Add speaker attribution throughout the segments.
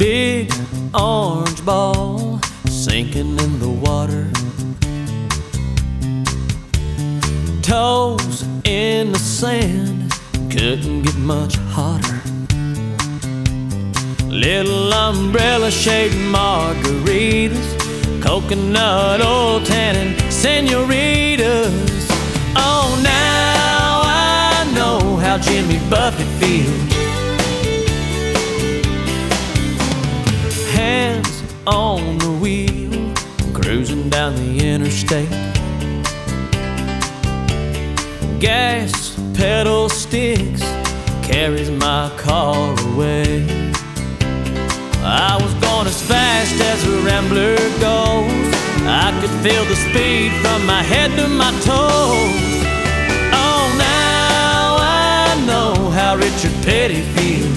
Speaker 1: big orange ball sinking in the water, toes in the sand, couldn't get much hotter. Little umbrella shaped margaritas, coconut oil tanning senoritas. Oh, now I know how Jimmy Buffett feels. Hands on the wheel, cruising down the interstate. Gas pedal sticks, carries my car away. I was going as fast as a rambler goes. I could feel the speed from my head to my toes. Oh, now I know how Richard Petty feels.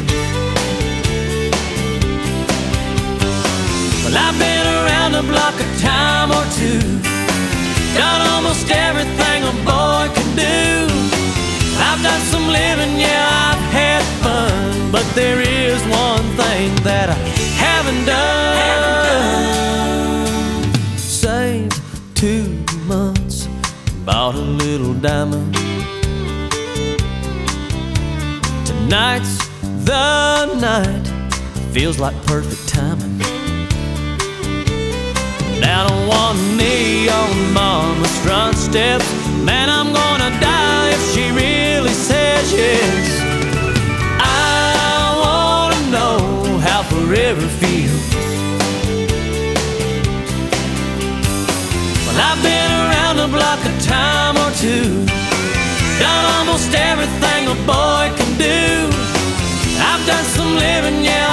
Speaker 1: Well, I've been around the block a time or two, done almost everything a boy can do. I've done some living, yeah, I've had fun, but there is one thing that I haven't done. Saved 2 months, bought a little diamond. Tonight's the night, feels like perfect timing. Down on one knee on mama's front steps, man, I'm gonna die if she really says yes. I wanna know how forever feels. Well, I've been around the block a time or two, done almost everything a boy can do. I've done some living, yeah,